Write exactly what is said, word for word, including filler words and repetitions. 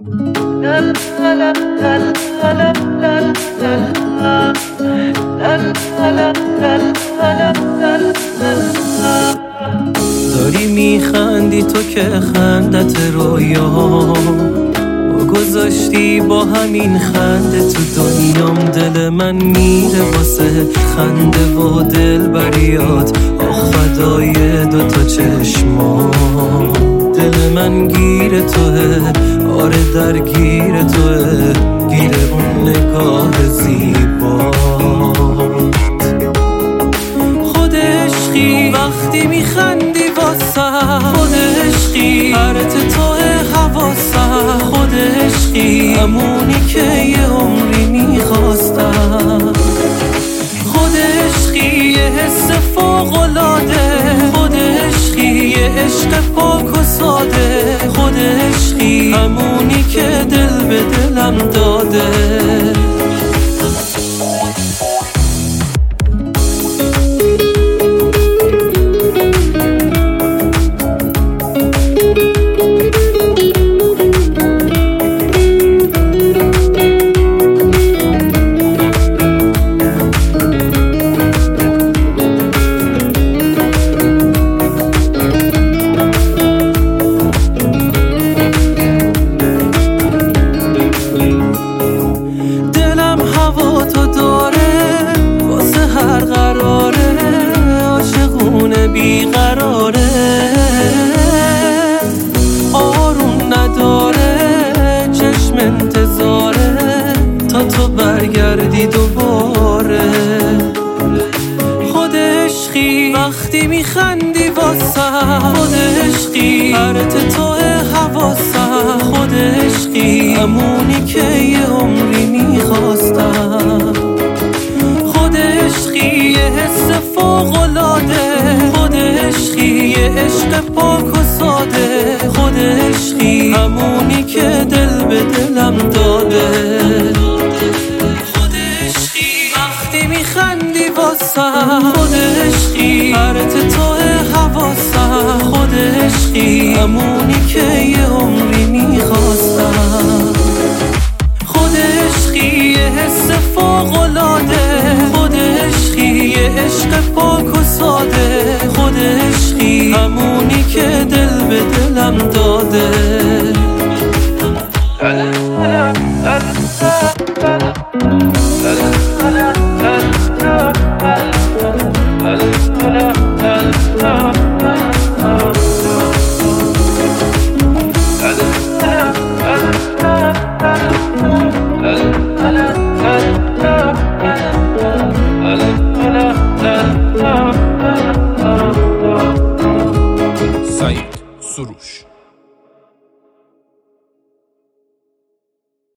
داری میخندی تو که خندت رویام گذاشتی با همین خنده تو دنیام. دل من میره واسه خنده و دل بریات، آخ فدای دوتا چشمام. دل من گیر توه، آره درگیر توه، گیر اون نگاه زیبات. خود عشقی وقتی میخندی واسه، خود عشقی حرت توه حواسم، خود عشقی همونی که یه عمری میخواستم. خود عشقی یه حس فوق‌العاده، خود عشقی یه عشق پاک و ساده، خود عشقی همونی که دل به دلم داده. بیقراره آروم نداره، چشم انتظاره تا تو برگردی دوباره. خود عشقی وقتی میخندی واسه، خود عشقی حرت توه حواسم، خود عشقی همونی که یه عمری میخواستم. خود عشقی یه حس فوق‌العاده، خود عشقی یه عشق پاک و ساده، خود عشقی همونی که دل به دلم داده. خود عشقی وقتی میخندی واسه، خود عشقی حرت توه حواسم، خود عشقی همونی که یه عمری میخواستم. خود عشقی یه حس فوق‌العاده، خود عشقی یه عشق پاک و ساده، خود عشقی همونی که دل به دلم داده. سعید سروش.